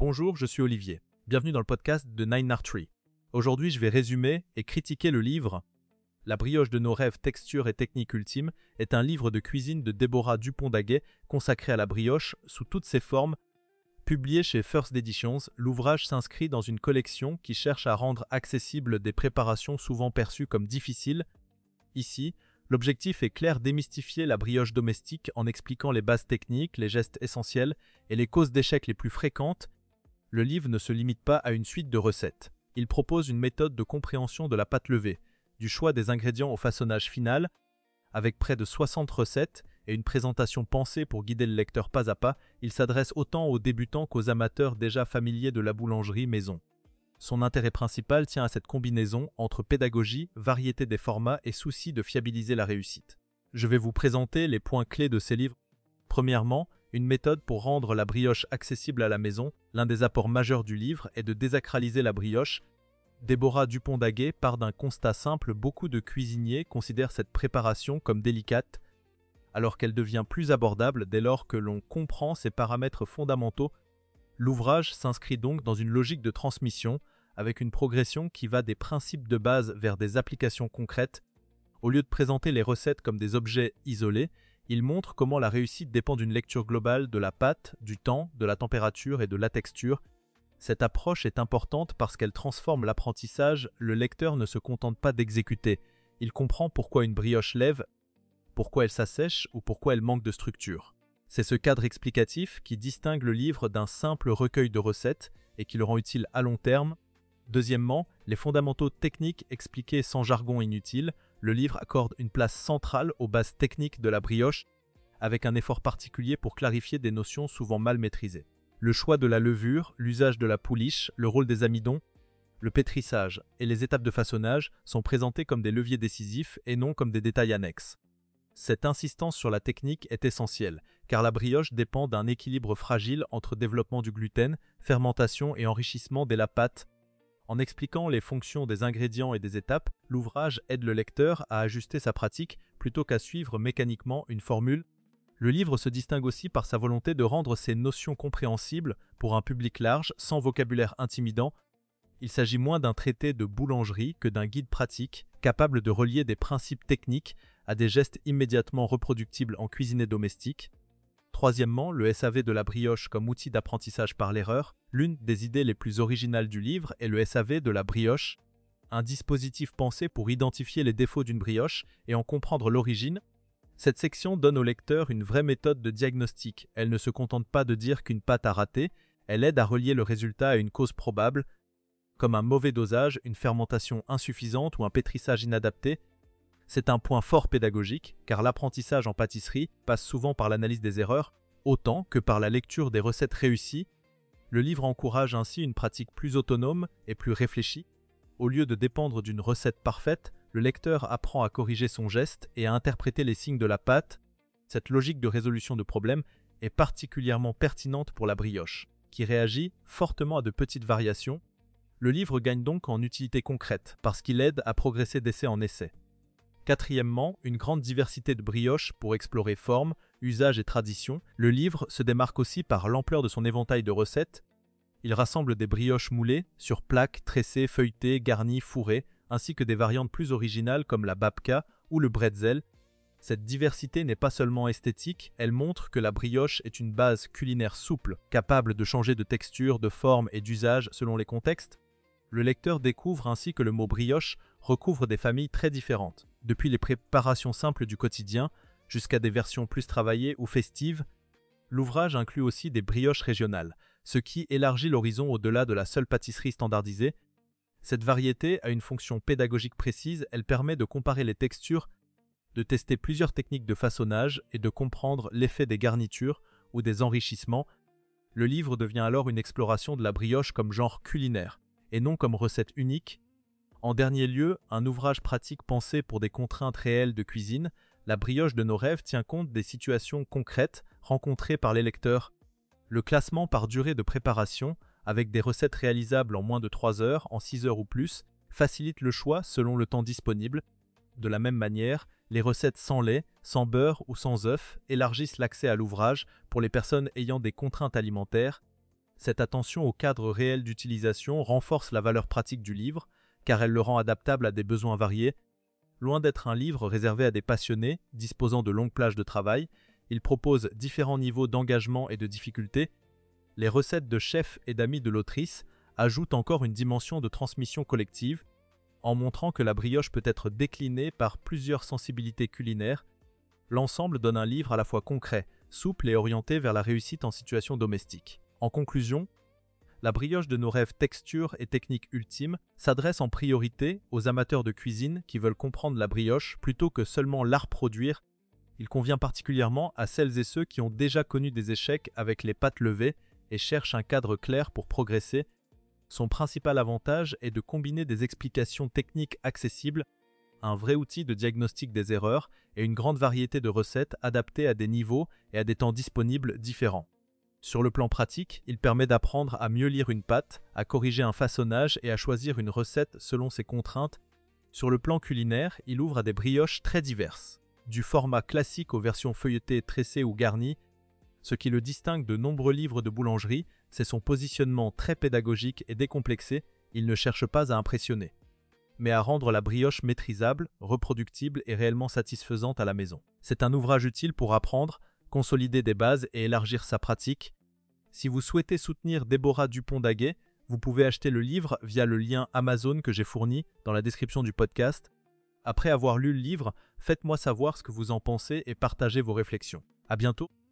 Bonjour, je suis Olivier. Bienvenue dans le podcast de Nine Art Tree. Aujourd'hui, je vais résumer et critiquer le livre La brioche de nos rêves, texture et technique ultime est un livre de cuisine de Déborah Dupont-Daguet consacré à la brioche sous toutes ses formes. Publié chez First Editions, l'ouvrage s'inscrit dans une collection qui cherche à rendre accessibles des préparations souvent perçues comme difficiles. Ici, l'objectif est clair: démystifier la brioche domestique en expliquant les bases techniques, les gestes essentiels et les causes d'échec les plus fréquentes. Le livre ne se limite pas à une suite de recettes. Il propose une méthode de compréhension de la pâte levée, du choix des ingrédients au façonnage final, avec près de 60 recettes et une présentation pensée pour guider le lecteur pas à pas. Il s'adresse autant aux débutants qu'aux amateurs déjà familiers de la boulangerie maison. Son intérêt principal tient à cette combinaison entre pédagogie, variété des formats et souci de fiabiliser la réussite. Je vais vous présenter les points clés de ces livres. Premièrement, une méthode pour rendre la brioche accessible à la maison. L'un des apports majeurs du livre est de désacraliser la brioche. Déborah Dupont-Daguet part d'un constat simple: beaucoup de cuisiniers considèrent cette préparation comme délicate, alors qu'elle devient plus abordable dès lors que l'on comprend ses paramètres fondamentaux. L'ouvrage s'inscrit donc dans une logique de transmission, avec une progression qui va des principes de base vers des applications concrètes. Au lieu de présenter les recettes comme des objets isolés, il montre comment la réussite dépend d'une lecture globale de la pâte, du temps, de la température et de la texture. Cette approche est importante parce qu'elle transforme l'apprentissage. Le lecteur ne se contente pas d'exécuter, il comprend pourquoi une brioche lève, pourquoi elle s'assèche ou pourquoi elle manque de structure. C'est ce cadre explicatif qui distingue le livre d'un simple recueil de recettes et qui le rend utile à long terme. Deuxièmement, les fondamentaux techniques expliqués sans jargon inutile. Le livre accorde une place centrale aux bases techniques de la brioche, avec un effort particulier pour clarifier des notions souvent mal maîtrisées. Le choix de la levure, l'usage de la pouliche, le rôle des amidons, le pétrissage et les étapes de façonnage sont présentés comme des leviers décisifs et non comme des détails annexes. Cette insistance sur la technique est essentielle, car la brioche dépend d'un équilibre fragile entre développement du gluten, fermentation et enrichissement dès la pâte. En expliquant les fonctions des ingrédients et des étapes, l'ouvrage aide le lecteur à ajuster sa pratique plutôt qu'à suivre mécaniquement une formule. Le livre se distingue aussi par sa volonté de rendre ces notions compréhensibles pour un public large, sans vocabulaire intimidant. Il s'agit moins d'un traité de boulangerie que d'un guide pratique, capable de relier des principes techniques à des gestes immédiatement reproductibles en cuisine domestique. Troisièmement, le SAV de la brioche comme outil d'apprentissage par l'erreur. L'une des idées les plus originales du livre est le SAV de la brioche, un dispositif pensé pour identifier les défauts d'une brioche et en comprendre l'origine. Cette section donne au lecteur une vraie méthode de diagnostic. Elle ne se contente pas de dire qu'une pâte a raté, elle aide à relier le résultat à une cause probable, comme un mauvais dosage, une fermentation insuffisante ou un pétrissage inadapté. C'est un point fort pédagogique, car l'apprentissage en pâtisserie passe souvent par l'analyse des erreurs, autant que par la lecture des recettes réussies. Le livre encourage ainsi une pratique plus autonome et plus réfléchie. Au lieu de dépendre d'une recette parfaite, le lecteur apprend à corriger son geste et à interpréter les signes de la pâte. Cette logique de résolution de problèmes est particulièrement pertinente pour la brioche, qui réagit fortement à de petites variations. Le livre gagne donc en utilité concrète, parce qu'il aide à progresser d'essai en essai. Quatrièmement, une grande diversité de brioches pour explorer formes, usages et traditions. Le livre se démarque aussi par l'ampleur de son éventail de recettes. Il rassemble des brioches moulées, sur plaques, tressées, feuilletées, garnies, fourrées, ainsi que des variantes plus originales comme la babka ou le bretzel. Cette diversité n'est pas seulement esthétique, elle montre que la brioche est une base culinaire souple, capable de changer de texture, de forme et d'usage selon les contextes. Le lecteur découvre ainsi que le mot brioche recouvre des familles très différentes, depuis les préparations simples du quotidien jusqu'à des versions plus travaillées ou festives. L'ouvrage inclut aussi des brioches régionales, ce qui élargit l'horizon au-delà de la seule pâtisserie standardisée. Cette variété a une fonction pédagogique précise, elle permet de comparer les textures, de tester plusieurs techniques de façonnage et de comprendre l'effet des garnitures ou des enrichissements. Le livre devient alors une exploration de la brioche comme genre culinaire, et non comme recette unique. En dernier lieu, un ouvrage pratique pensé pour des contraintes réelles de cuisine. La brioche de nos rêves tient compte des situations concrètes rencontrées par les lecteurs. Le classement par durée de préparation, avec des recettes réalisables en moins de 3 heures, en 6 heures ou plus, facilite le choix selon le temps disponible. De la même manière, les recettes sans lait, sans beurre ou sans œufs élargissent l'accès à l'ouvrage pour les personnes ayant des contraintes alimentaires. Cette attention au cadre réel d'utilisation renforce la valeur pratique du livre, car elle le rend adaptable à des besoins variés. Loin d'être un livre réservé à des passionnés, disposant de longues plages de travail, il propose différents niveaux d'engagement et de difficulté. Les recettes de chefs et d'amis de l'autrice ajoutent encore une dimension de transmission collective, en montrant que la brioche peut être déclinée par plusieurs sensibilités culinaires. L'ensemble donne un livre à la fois concret, souple et orienté vers la réussite en situation domestique. En conclusion, La brioche de nos rêves texture et technique ultime s'adresse en priorité aux amateurs de cuisine qui veulent comprendre la brioche plutôt que seulement l'art produire. Il convient particulièrement à celles et ceux qui ont déjà connu des échecs avec les pâtes levées et cherchent un cadre clair pour progresser. Son principal avantage est de combiner des explications techniques accessibles, un vrai outil de diagnostic des erreurs et une grande variété de recettes adaptées à des niveaux et à des temps disponibles différents. Sur le plan pratique, il permet d'apprendre à mieux lire une pâte, à corriger un façonnage et à choisir une recette selon ses contraintes. Sur le plan culinaire, il ouvre à des brioches très diverses, du format classique aux versions feuilletées, tressées ou garnies. Ce qui le distingue de nombreux livres de boulangerie, c'est son positionnement très pédagogique et décomplexé. Il ne cherche pas à impressionner, mais à rendre la brioche maîtrisable, reproductible et réellement satisfaisante à la maison. C'est un ouvrage utile pour apprendre, consolider des bases et élargir sa pratique. Si vous souhaitez soutenir Déborah Dupont-Daguet, vous pouvez acheter le livre via le lien Amazon que j'ai fourni dans la description du podcast. Après avoir lu le livre, faites-moi savoir ce que vous en pensez et partagez vos réflexions. À bientôt!